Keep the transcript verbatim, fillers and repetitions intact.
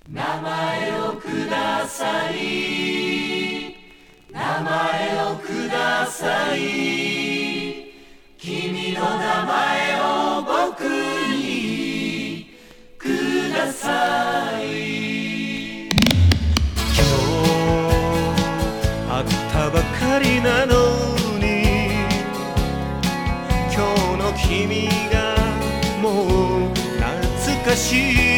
名前をください、名前をください、君の名前を僕にください。 今日会ったばかりなのに、今日の君がもう懐かしい。